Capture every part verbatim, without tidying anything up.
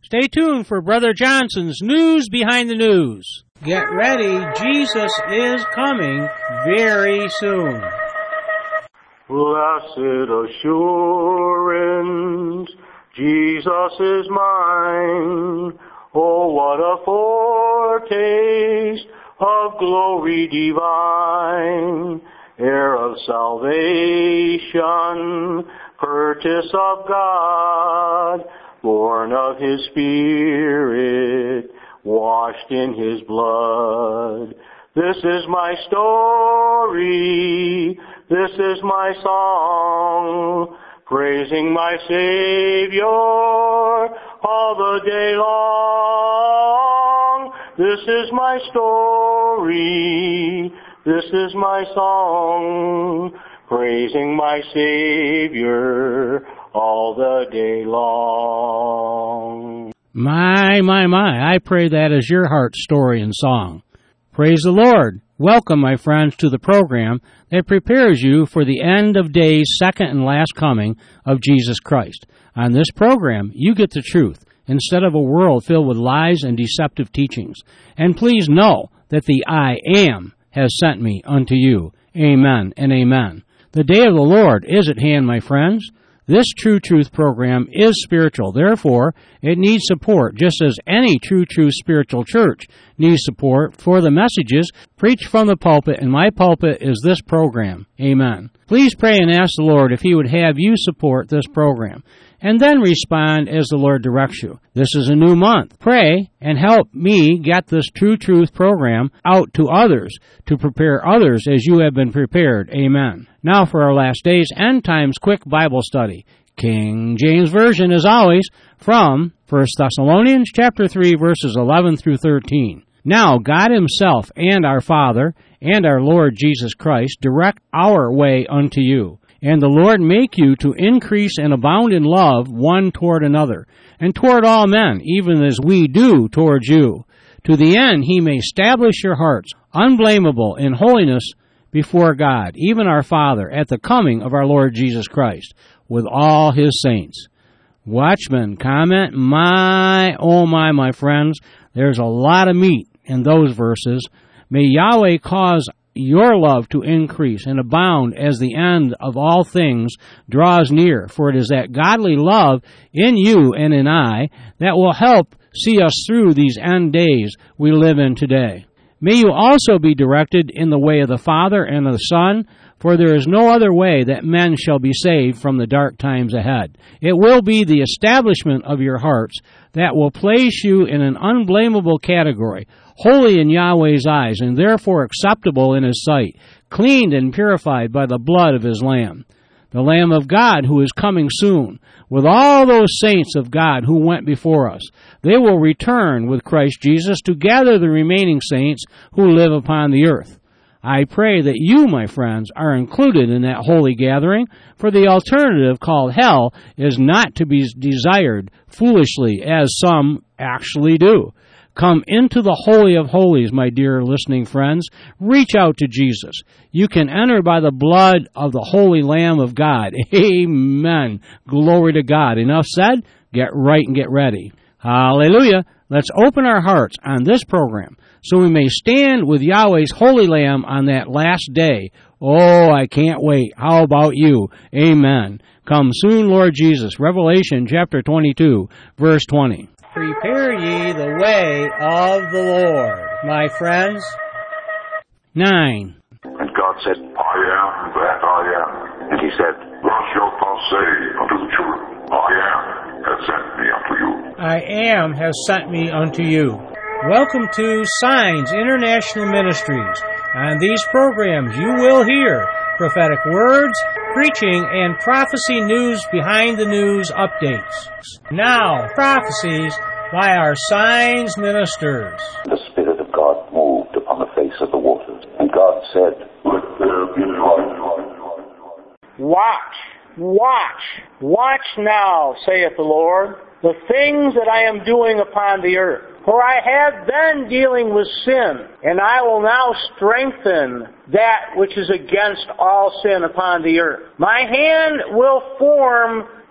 Stay tuned for Brother Johnson's News Behind the News. Get ready, Jesus is coming very soon. Blessed assurance, Jesus is mine. Oh, what a foretaste of glory divine, heir of salvation, purchase of God, born of His Spirit, washed in His blood. This is my story, this is my song, praising my Savior all the day long. This is my story, this is my song, praising my Savior all the day long. My, my, my, I pray that is your heart's story and song. Praise the Lord. Welcome, my friends, to the program that prepares you for the end of days, second and last coming of Jesus Christ. On this program, you get the truth instead of a world filled with lies and deceptive teachings. And please know that the I Am has sent me unto you. Amen and amen. The day of the Lord is at hand, my friends. This True Truth program is spiritual. Therefore, it needs support, just as any True Truth spiritual church needs support for the messages preached from the pulpit, and my pulpit is this program. Amen. Please pray and ask the Lord if He would have you support this program, and then respond as the Lord directs you. This is a new month. Pray and help me get this True Truth program out to others, to prepare others as you have been prepared. Amen. Now for our last days end times quick Bible study. King James Version, as always, from First Thessalonians chapter three, verses eleven through thirteen. Now God Himself and our Father and our Lord Jesus Christ direct our way unto you. And the Lord make you to increase and abound in love one toward another, and toward all men, even as we do towards you, to the end He may establish your hearts unblameable in holiness before God, even our Father, at the coming of our Lord Jesus Christ, with all His saints. Watchmen, comment, my, oh my, my friends, there's a lot of meat in those verses. May Yahweh cause your love to increase and abound as the end of all things draws near, for it is that godly love in you and in I that will help see us through these end days we live in today. May you also be directed in the way of the Father and of the Son, for there is no other way that men shall be saved from the dark times ahead. It will be the establishment of your hearts that will place you in an unblameable category, holy in Yahweh's eyes, and therefore acceptable in His sight, cleaned and purified by the blood of His Lamb, the Lamb of God who is coming soon, with all those saints of God who went before us. They will return with Christ Jesus to gather the remaining saints who live upon the earth. I pray that you, my friends, are included in that holy gathering, for the alternative called hell is not to be desired foolishly, as some actually do. Come into the Holy of Holies, my dear listening friends. Reach out to Jesus. You can enter by the blood of the Holy Lamb of God. Amen. Glory to God. Enough said? Get right and get ready. Hallelujah. Let's open our hearts on this program so we may stand with Yahweh's Holy Lamb on that last day. Oh, I can't wait. How about you? Amen. Come soon, Lord Jesus. Revelation chapter twenty-two, verse twenty. Prepare ye the way of the Lord, my friends. Nine. And God said, I am that I am. And He said, Thus shalt thou say unto the children, I am has sent me unto you. I am has sent me unto you. Welcome to Signs International Ministries. On these programs you will hear prophetic words, preaching, and prophecy news behind the news updates. Now, prophecies by our Signs ministers. The Spirit of God moved upon the face of the waters, and God said, Let there be light. Watch, watch, watch now, saith the Lord, the things that I am doing upon the earth. For I have been dealing with sin, and I will now strengthen that which is against all sin upon the earth. My hand will form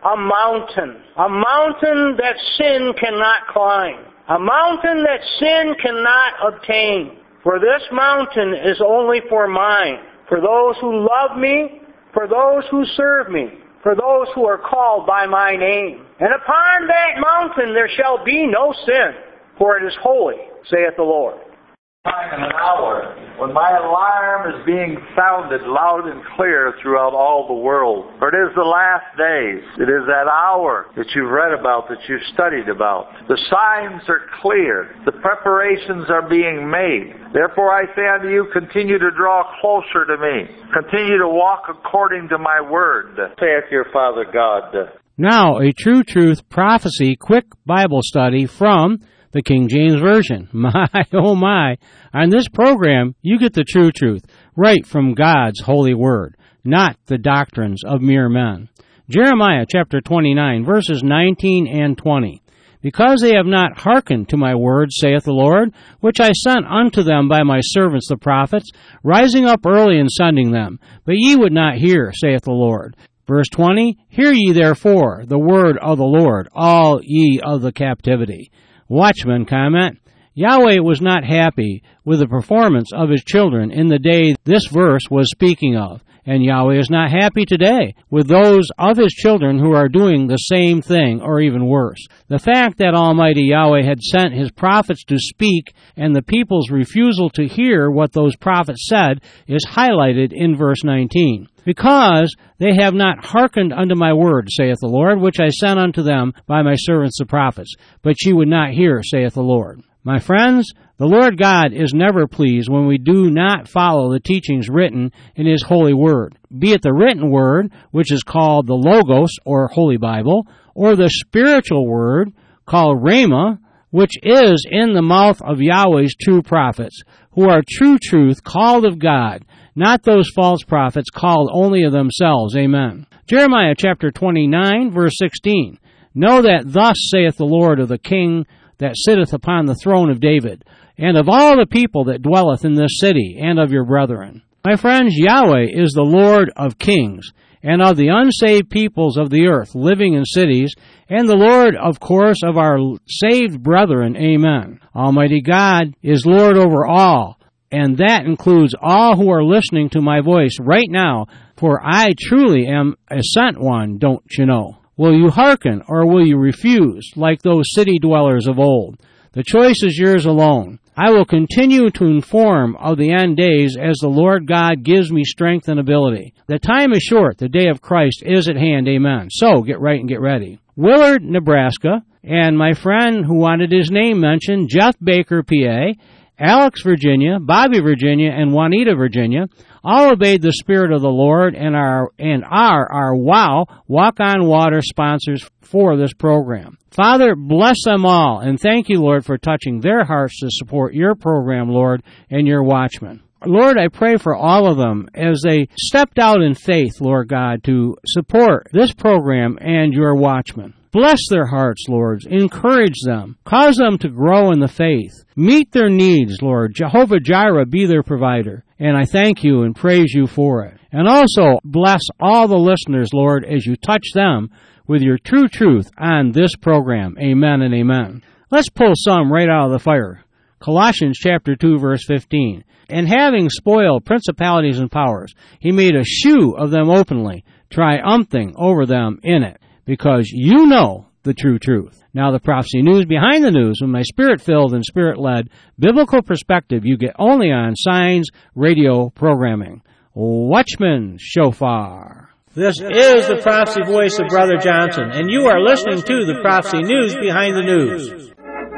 a mountain. A mountain that sin cannot climb. A mountain that sin cannot obtain. For this mountain is only for mine, for those who love me, for those who serve me, for those who are called by my name. And upon that mountain there shall be no sin, for it is holy, saith the Lord. Time and an hour when my alarm is being sounded loud and clear throughout all the world. For it is the last days. It is that hour that you've read about, that you've studied about. The signs are clear. The preparations are being made. Therefore I say unto you, continue to draw closer to me. Continue to walk according to my word, saith your Father God. Now, a True Truth Prophecy quick Bible study from the King James Version. My, oh my. On this program, you get the true truth, right from God's holy word, not the doctrines of mere men. Jeremiah chapter twenty-nine, verses nineteen and twenty. Because they have not hearkened to my word, saith the Lord, which I sent unto them by my servants the prophets, rising up early and sending them. But ye would not hear, saith the Lord. Verse twenty, hear ye therefore the word of the Lord, all ye of the captivity. Watchman comment, Yahweh was not happy with the performance of his children in the day this verse was speaking of, and Yahweh is not happy today with those of his children who are doing the same thing or even worse. The fact that Almighty Yahweh had sent his prophets to speak and the people's refusal to hear what those prophets said is highlighted in verse nineteen. Because they have not hearkened unto my word, saith the Lord, which I sent unto them by my servants the prophets. But ye would not hear, saith the Lord. My friends, the Lord God is never pleased when we do not follow the teachings written in his holy word, be it the written word, which is called the Logos, or Holy Bible, or the spiritual word, called Rhema, which is in the mouth of Yahweh's true prophets, who are true truth, called of God, not those false prophets called only of themselves. Amen. Jeremiah chapter twenty-nine, verse sixteen. Know that thus saith the Lord of the King that sitteth upon the throne of David, and of all the people that dwelleth in this city, and of your brethren. My friends, Yahweh is the Lord of kings, and of the unsaved peoples of the earth, living in cities, and the Lord, of course, of our saved brethren. Amen. Almighty God is Lord over all, and that includes all who are listening to my voice right now, for I truly am a sent one, don't you know? Will you hearken, or will you refuse, like those city dwellers of old? The choice is yours alone. I will continue to inform of the end days as the Lord God gives me strength and ability. The time is short. The day of Christ is at hand. Amen. So get right and get ready. Willard, Nebraska, and my friend who wanted his name mentioned, Jeff Baker, P A, Alex, Virginia, Bobby, Virginia, and Juanita, Virginia, all obeyed the Spirit of the Lord and are and are our WOW Walk on Water sponsors for this program. Father, bless them all, and thank you, Lord, for touching their hearts to support your program, Lord, and your watchmen. Lord, I pray for all of them as they stepped out in faith, Lord God, to support this program and your watchmen. Bless their hearts, Lord. Encourage them. Cause them to grow in the faith. Meet their needs, Lord. Jehovah Jireh, be their provider. And I thank you and praise you for it. And also bless all the listeners, Lord, as you touch them with your true truth on this program. Amen and amen. Let's pull some right out of the fire. Colossians chapter two, verse fifteen. And having spoiled principalities and powers, he made a shew of them openly, triumphing over them in it, because you know the true truth. Now the prophecy news behind the news, with my spirit-filled and spirit-led biblical perspective you get only on Signs Radio programming. Watchman Shofar. This is the prophecy voice of Brother Johnson, and you are listening to the prophecy news behind the news.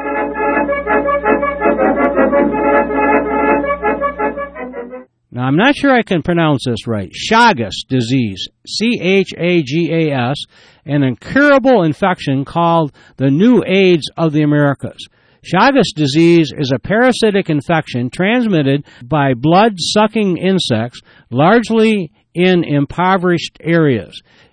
Now, I'm not sure I can pronounce this right. Chagas disease, C H A G A S, an incurable infection called the new AIDS of the Americas. Chagas disease is a parasitic infection transmitted by blood-sucking insects, largely in impoverished areas.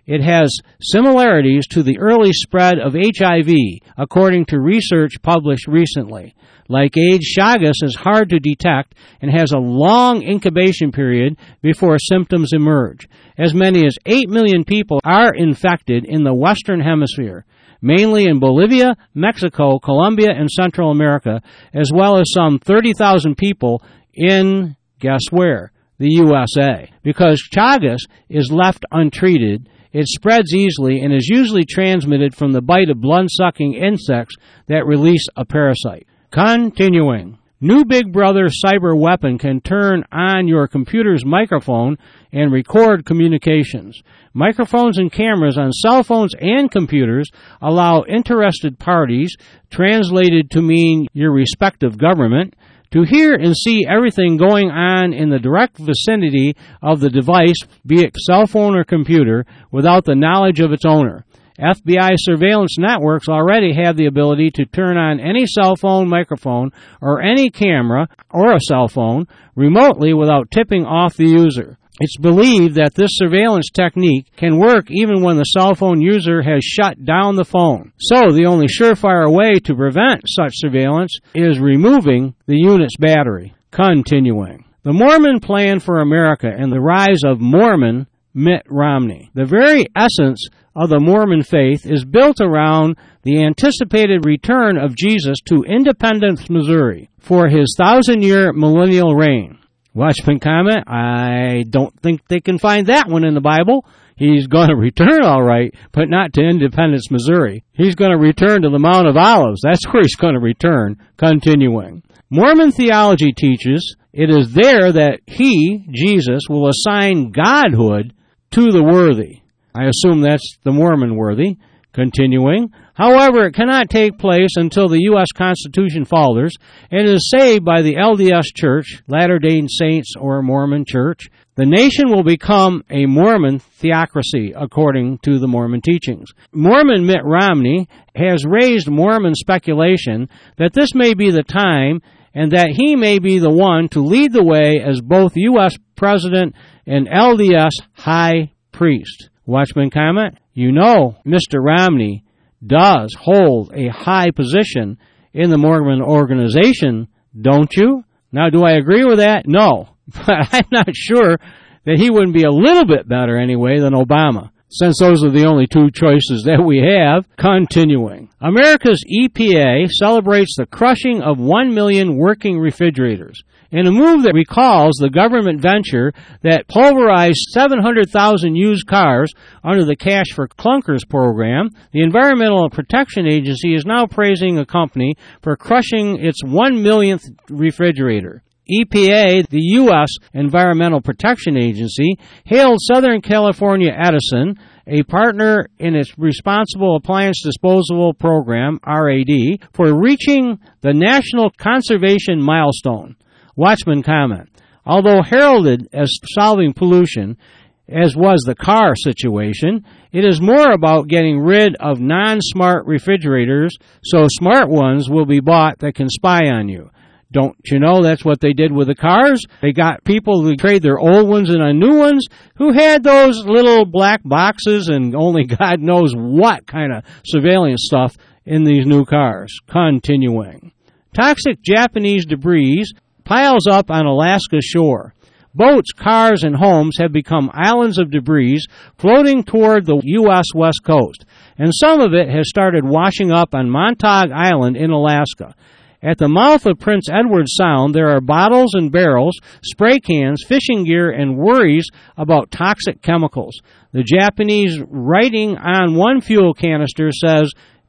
It has similarities to the early spread of H I V, according to research published recently. Like AIDS, Chagas is hard to detect and has a long incubation period before symptoms emerge. As many as eight million people are infected in the Western Hemisphere, mainly in Bolivia, Mexico, Colombia, and Central America, as well as some thirty thousand people in, guess where, the U S A. Because Chagas is left untreated, it spreads easily and is usually transmitted from the bite of blood-sucking insects that release a parasite. Continuing. New Big Brother cyber weapon can turn on your computer's microphone and record communications. Microphones and cameras on cell phones and computers allow interested parties, translated to mean your respective government, to hear and see everything going on in the direct vicinity of the device, be it cell phone or computer, without the knowledge of its owner. F B I surveillance networks already have the ability to turn on any cell phone, microphone, or any camera or a cell phone remotely without tipping off the user. It's believed that this surveillance technique can work even when the cell phone user has shut down the phone. So the only surefire way to prevent such surveillance is removing the unit's battery. Continuing. The Mormon Plan for America and the rise of Mormon Mitt Romney. The very essence of the Mormon faith is built around the anticipated return of Jesus to Independence, Missouri for his thousand-year millennial reign. Watchman comment, I don't think they can find that one in the Bible. He's going to return all right, but not to Independence, Missouri. He's going to return to the Mount of Olives. That's where he's going to return. Continuing. Mormon theology teaches it is there that he, Jesus, will assign godhood to the worthy. I assume that's the Mormon worthy. Continuing. However, it cannot take place until the U S Constitution falters and is saved by the L D S Church, Latter-day Saints, or Mormon Church. The nation will become a Mormon theocracy, according to the Mormon teachings. Mormon Mitt Romney has raised Mormon speculation that this may be the time and that he may be the one to lead the way as both U S President and L D S High Priest. Watchman comment, you know Mister Romney does hold a high position in the Mormon organization, don't you? Now, do I agree with that? No. But I'm not sure that he wouldn't be a little bit better anyway than Obama, since those are the only two choices that we have. Continuing. America's E P A celebrates the crushing of one million working refrigerators, in a move that recalls the government venture that pulverized seven hundred thousand used cars under the Cash for Clunkers program. The Environmental Protection Agency is now praising a company for crushing its one millionth refrigerator. E P A, the U S Environmental Protection Agency, hailed Southern California Edison, a partner in its Responsible Appliance Disposal Program, R A D, for reaching the National Conservation Milestone. Watchman comment, although heralded as solving pollution, as was the car situation, it is more about getting rid of non-smart refrigerators so smart ones will be bought that can spy on you. Don't you know that's what they did with the cars? They got people who trade their old ones in on new ones who had those little black boxes and only God knows what kind of surveillance stuff in these new cars. Continuing. Toxic Japanese debris piles up on Alaska's shore. Boats, cars, and homes have become islands of debris floating toward the U S West Coast, and some of it has started washing up on Montauk Island in Alaska. At the mouth of Prince Edward Sound, there are bottles and barrels, spray cans, fishing gear, and worries about toxic chemicals. The Japanese writing on one fuel canister says,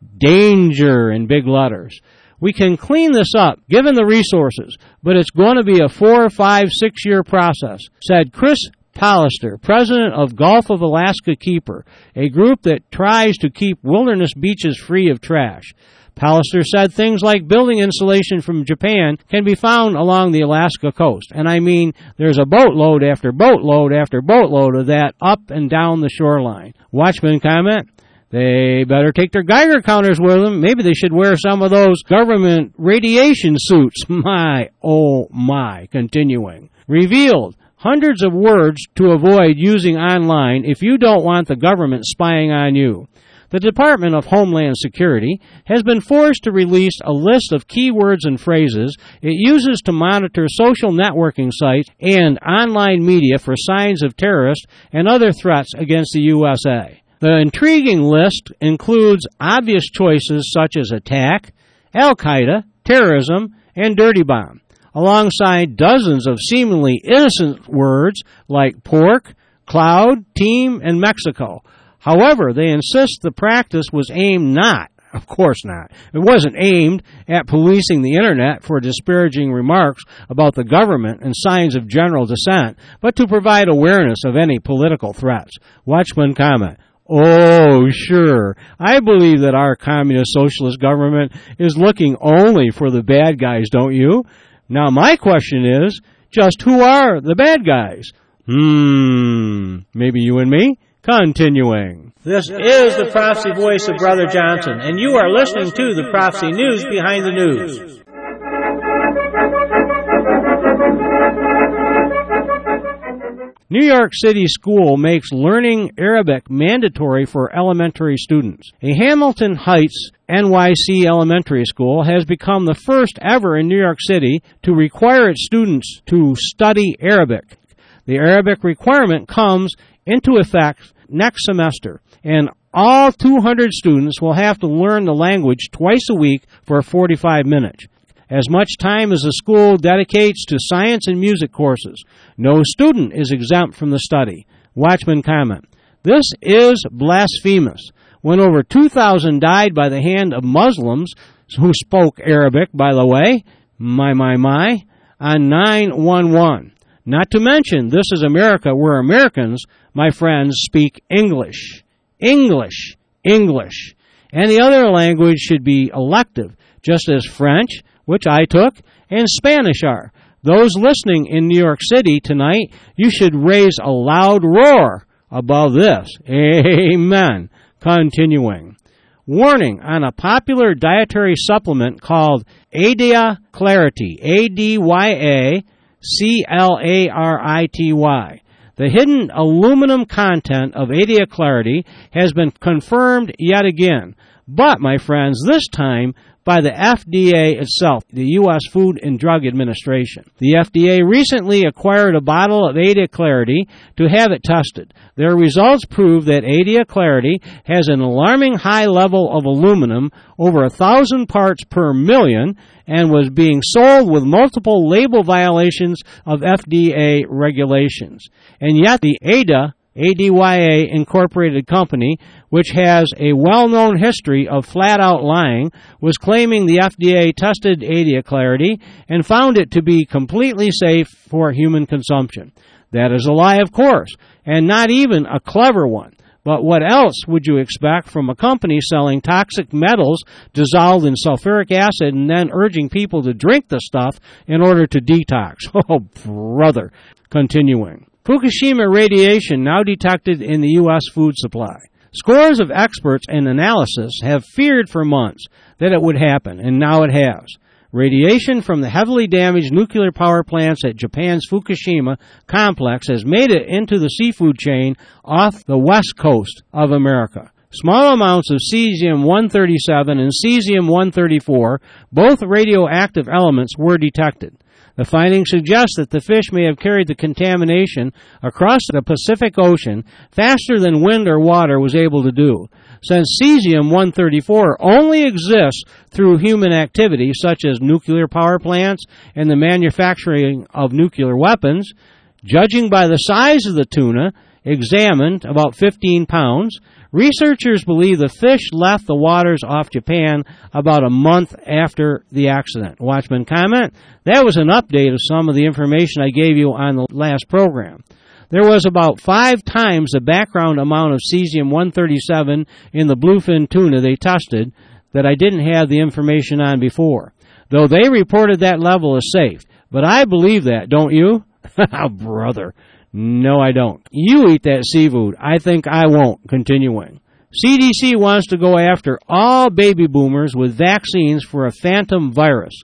"Danger" in big letters. We can clean this up, given the resources, but it's going to be a four, five, six-year process, said Chris Pallister, president of Gulf of Alaska Keeper, a group that tries to keep wilderness beaches free of trash. Pallister said things like building insulation from Japan can be found along the Alaska coast. And I mean, there's a boatload after boatload after boatload of that up and down the shoreline. Watchman comment, they better take their Geiger counters with them. Maybe they should wear some of those government radiation suits. My, oh my. Continuing. Revealed, hundreds of words to avoid using online if you don't want the government spying on you. The Department of Homeland Security has been forced to release a list of keywords and phrases it uses to monitor social networking sites and online media for signs of terrorist and other threats against the U S A. The intriguing list includes obvious choices such as attack, Al-Qaeda, terrorism, and dirty bomb, alongside dozens of seemingly innocent words like pork, cloud, team, and Mexico. However, they insist the practice was aimed not, of course not, it wasn't aimed at policing the Internet for disparaging remarks about the government and signs of general dissent, but to provide awareness of any political threats. Watchman comment, oh, sure, I believe that our communist socialist government is looking only for the bad guys, don't you? Now my question is, just who are the bad guys? Hmm, maybe you and me? Continuing. This is the Prophecy Voice of Brother Johnson, and you are listening to the Prophecy News Behind the News. New York City school makes learning Arabic mandatory for elementary students. A Hamilton Heights N Y C elementary school has become the first ever in New York City to require its students to study Arabic. The Arabic requirement comes into effect next semester, and all two hundred students will have to learn the language twice a week for forty-five minutes. As much time as the school dedicates to science and music courses, no student is exempt from the study. Watchman comment, this is blasphemous. When over two thousand died by the hand of Muslims who spoke Arabic, by the way, my, my, my, on nine one one. Not to mention, this is America, where Americans, my friends, speak English. English. English. And the other language should be elective, just as French, which I took, and Spanish are. Those listening in New York City tonight, you should raise a loud roar above this. Amen. Continuing. Warning on a popular dietary supplement called Adia Clarity, A D Y A C L A R I T Y. The hidden aluminum content of Adia Clarity has been confirmed yet again, but, my friends, this time by the F D A itself, the U S Food and Drug Administration. The F D A recently acquired a bottle of Adia Clarity to have it tested. Their results prove that Adia Clarity has an alarming high level of aluminum, over a thousand parts per million, and was being sold with multiple label violations of F D A regulations. And yet the Adia A D Y A Incorporated Company, which has a well-known history of flat-out lying, was claiming the F D A tested Adia Clarity and found it to be completely safe for human consumption. That is a lie, of course, and not even a clever one. But what else would you expect from a company selling toxic metals dissolved in sulfuric acid and then urging people to drink the stuff in order to detox? Oh, brother. Continuing. Fukushima radiation now detected in the U S food supply. Scores of experts and analysts have feared for months that it would happen, and now it has. Radiation from the heavily damaged nuclear power plants at Japan's Fukushima complex has made it into the seafood chain off the west coast of America. Small amounts of cesium one thirty-seven and cesium one thirty-four, both radioactive elements, were detected. The findings suggest that the fish may have carried the contamination across the Pacific Ocean faster than wind or water was able to do. Since cesium one thirty-four only exists through human activity, such as nuclear power plants and the manufacturing of nuclear weapons, judging by the size of the tuna, examined about fifteen pounds, researchers believe the fish left the waters off Japan about a month after the accident. Watchman comment, that was an update of some of the information I gave you on the last program. There was about five times the background amount of cesium one thirty-seven in the bluefin tuna they tested that I didn't have the information on before, though they reported that level as safe. But I believe that, don't you? Brother. No, I don't. You eat that seafood. I think I won't. Continuing. C D C wants to go after all baby boomers with vaccines for a phantom virus.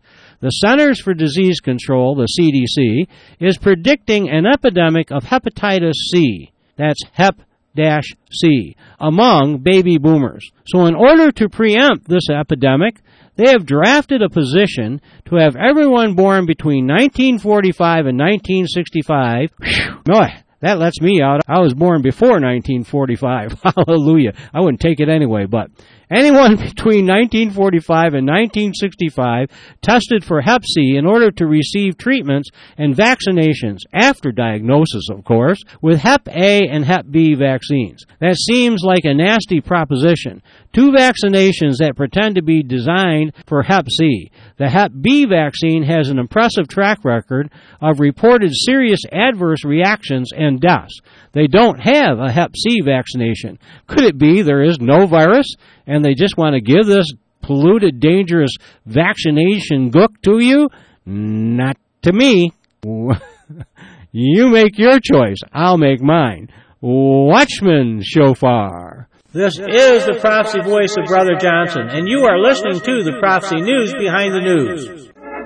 The Centers for Disease Control, the C D C, is predicting an epidemic of hepatitis C. That's hep C among baby boomers. So in order to preempt this epidemic, they have drafted a position to have everyone born between nineteen forty-five and nineteen sixty-five. Whew, boy, that lets me out. I was born before nineteen forty-five. Hallelujah. I wouldn't take it anyway, but anyone between nineteen forty-five and nineteen sixty-five tested for hep C in order to receive treatments and vaccinations, after diagnosis, of course, with hep A and hep B vaccines. That seems like a nasty proposition. Two vaccinations that pretend to be designed for hep C. The hep B vaccine has an impressive track record of reported serious adverse reactions and deaths. They don't have a hep C vaccination. Could it be there is no virus and they just want to give this polluted, dangerous vaccination gook to you? Not to me. You make your choice. I'll make mine. Watchman Shofar. This is the Prophecy Voice of Brother Johnson, and you are listening to the Prophecy News Behind the News.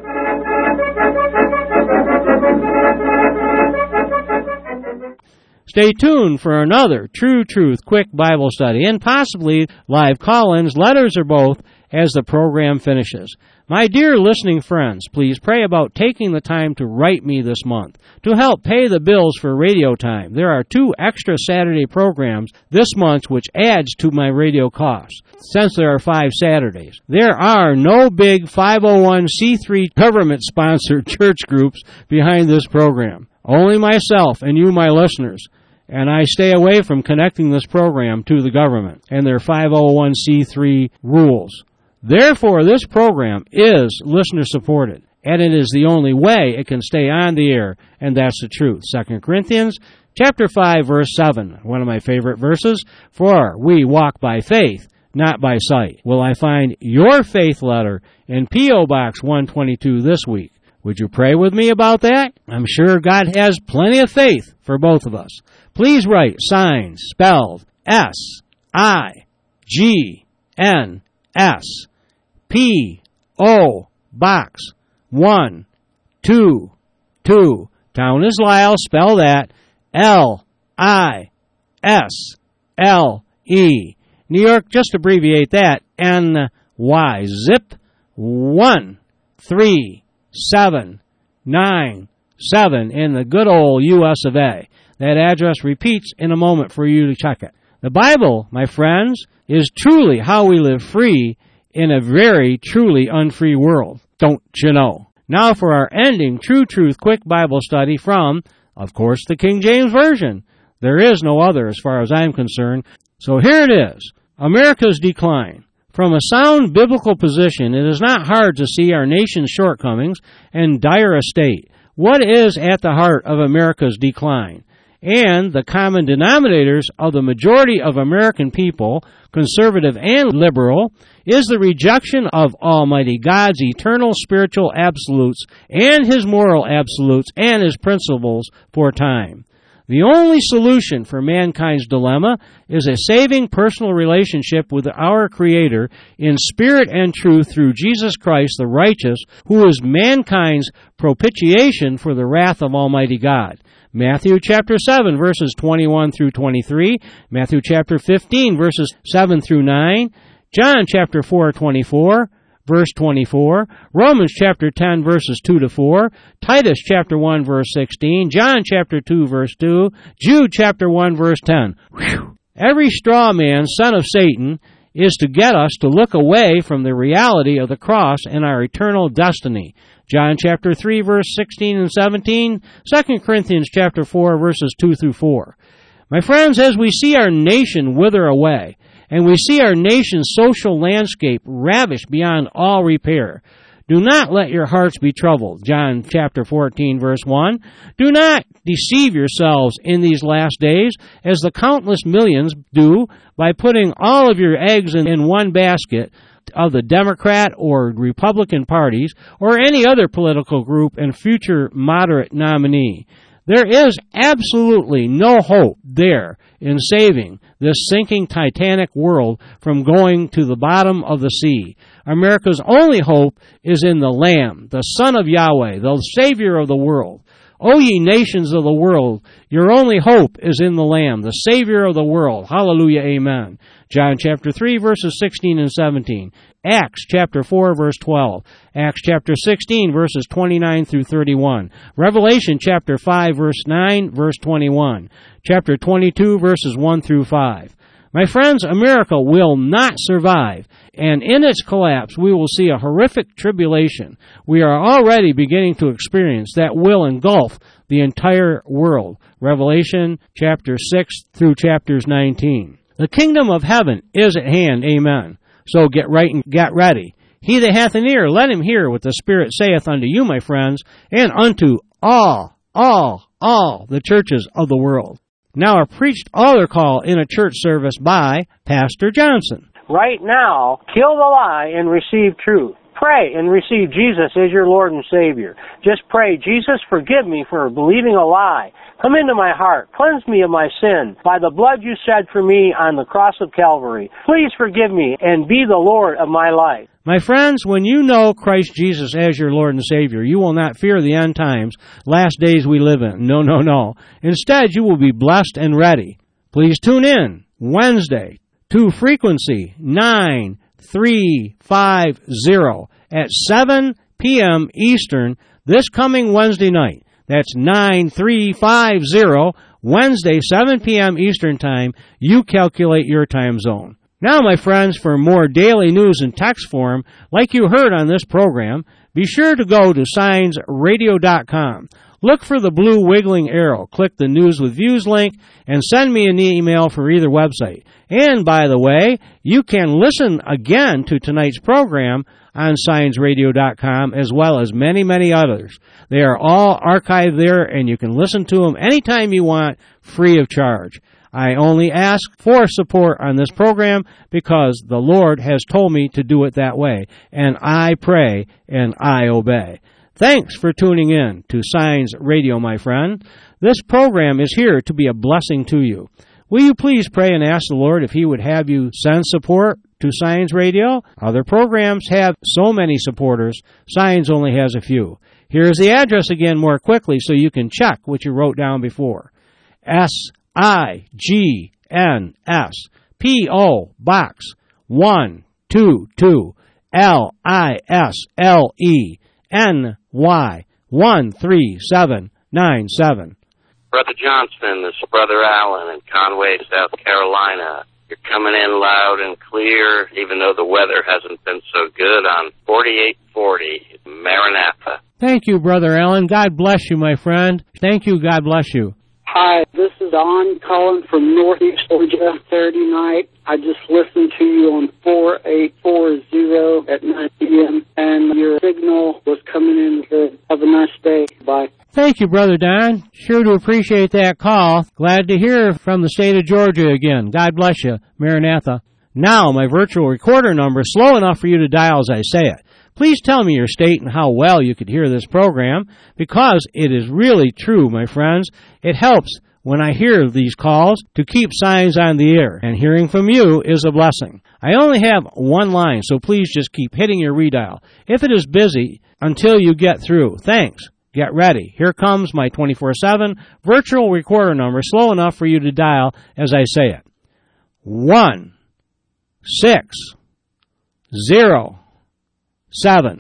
Stay tuned for another True Truth Quick Bible Study, and possibly live call-ins, letters, or both, as the program finishes. My dear listening friends, please pray about taking the time to write me this month to help pay the bills for radio time. There are two extra Saturday programs this month which adds to my radio costs, since there are five Saturdays. There are no big five oh one c three government-sponsored church groups behind this program. Only myself and you, my listeners. And I stay away from connecting this program to the government and their five oh one c three rules. Therefore, this program is listener-supported, and it is the only way it can stay on the air, and that's the truth. Second Corinthians chapter five, verse seven, one of my favorite verses, for we walk by faith, not by sight. Will I find your faith letter in P O Box one twenty-two this week? Would you pray with me about that? I'm sure God has plenty of faith for both of us. Please write signs spelled S I G N S P O Box one two two. Town is Lisle. Spell that L I S L E. New York, just abbreviate that N Y. Zip one three seven nine seven in the good old U S of A. That address repeats in a moment for you to check it. The Bible, my friends, is truly how we live free in a very truly unfree world. Don't you know? Now for our ending True Truth Quick Bible Study from, of course, the King James Version. There is no other as far as I'm concerned. So here it is. America's decline. From a sound biblical position, it is not hard to see our nation's shortcomings and dire estate. What is at the heart of America's decline? And the common denominators of the majority of American people, conservative and liberal, is the rejection of Almighty God's eternal spiritual absolutes and His moral absolutes and His principles for time. The only solution for mankind's dilemma is a saving personal relationship with our Creator in spirit and truth through Jesus Christ the righteous, who is mankind's propitiation for the wrath of Almighty God. Matthew chapter seven, verses twenty-one through twenty-three, Matthew chapter fifteen, verses seven through nine, John chapter four, twenty-four, verse twenty-four, Romans chapter ten, verses two to four, Titus chapter one, verse sixteen, John chapter two, verse two, Jude chapter one, verse ten. Whew. Every straw man, son of Satan, is to get us to look away from the reality of the cross and our eternal destiny. John chapter three, verse sixteen and seventeen, Second Corinthians chapter four, verses two through four. My friends, as we see our nation wither away, and we see our nation's social landscape ravished beyond all repair, do not let your hearts be troubled. John chapter fourteen, verse one. Do not deceive yourselves in these last days, as the countless millions do by putting all of your eggs in, in one basket of the Democrat or Republican parties or any other political group and future moderate nominee. There is absolutely no hope there in saving this sinking Titanic world from going to the bottom of the sea. America's only hope is in the Lamb, the Son of Yahweh, the Savior of the world. O ye nations of the world, your only hope is in the Lamb, the Savior of the world. Hallelujah, amen. John chapter three, verses sixteen and seventeen. Acts chapter four, verse twelve. Acts chapter sixteen, verses twenty-nine through thirty-one. Revelation chapter five, verse nine, verse twenty-one. Chapter twenty-two, verses one through five. My friends, America will not survive, and in its collapse we will see a horrific tribulation. We are already beginning to experience that will engulf the entire world. Revelation chapter six through chapters nineteen. The kingdom of heaven is at hand, amen. So get right and get ready. He that hath an ear, let him hear what the Spirit saith unto you, my friends, and unto all, all, all the churches of the world. Now a preached altar call in a church service by Pastor Johnson. Right now, kill the lie and receive truth. Pray and receive Jesus as your Lord and Savior. Just pray, Jesus, forgive me for believing a lie. Come into my heart. Cleanse me of my sin by the blood you shed for me on the cross of Calvary. Please forgive me and be the Lord of my life. My friends, when you know Christ Jesus as your Lord and Savior, you will not fear the end times, last days we live in. No, no, no. Instead, you will be blessed and ready. Please tune in Wednesday to frequency nine three five zero at seven p.m. Eastern this coming Wednesday night. That's nine three five zero, Wednesday, seven p.m. Eastern Time. You calculate your time zone. Now, my friends, for more daily news in text form, like you heard on this program, be sure to go to signs radio dot com. Look for the blue wiggling arrow. Click the News with Views link and send me an email for either website. And, by the way, you can listen again to tonight's program on signs radio dot com as well as many, many others. They are all archived there, and you can listen to them anytime you want, free of charge. I only ask for support on this program because the Lord has told me to do it that way, and I pray and I obey. Thanks for tuning in to Signs Radio, my friend. This program is here to be a blessing to you. Will you please pray and ask the Lord if He would have you send support to Signs Radio? Other programs have so many supporters. Signs only has a few. Here's the address again more quickly so you can check what you wrote down before. S I G N S P O Box one two two L I S L E N Y one three seven nine seven. Brother Johnson, this is Brother Allen in Conway, South Carolina. You're coming in loud and clear, even though the weather hasn't been so good, on forty-eight forty, Maranatha. Thank you, Brother Allen. God bless you, my friend. Thank you. God bless you. Hi, this is Don calling from Northeast Georgia Saturday night. I just listened to you on four eight four zero at nine p.m., and your signal was coming in good. Have a nice day. Bye. Thank you, Brother Don. Sure to appreciate that call. Glad to hear from the state of Georgia again. God bless you, Maranatha. Now, my virtual recorder number is slow enough for you to dial as I say it. Please tell me your state and how well you could hear this program, because it is really true, my friends. It helps when I hear these calls to keep Signs on the air, and hearing from you is a blessing. I only have one line, so please just keep hitting your redial if it is busy until you get through. Thanks. Get ready. Here comes my twenty-four seven virtual recorder number, slow enough for you to dial as I say it. One, six, zero, seven,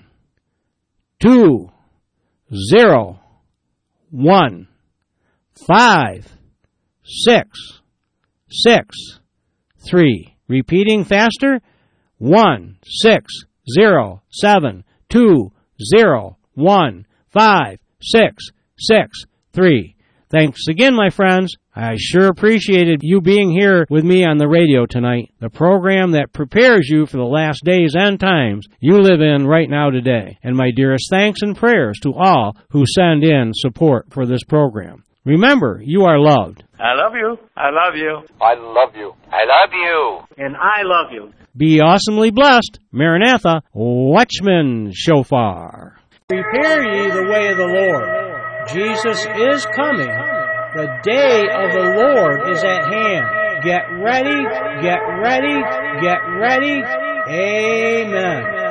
two, zero, one, five, six, six, three. Repeating faster. One, six, zero, seven, two, zero, one, five, six, six, three. Thanks again, my friends. I sure appreciated you being here with me on the radio tonight, the program that prepares you for the last days and times you live in right now today. And my dearest thanks and prayers to all who send in support for this program. Remember, you are loved. I love you. I love you. I love you. I love you. And I love you. Be awesomely blessed. Maranatha, Watchman Shofar. Prepare ye the way of the Lord. Jesus is coming. The day of the Lord is at hand. Get ready, get ready, get ready. Amen.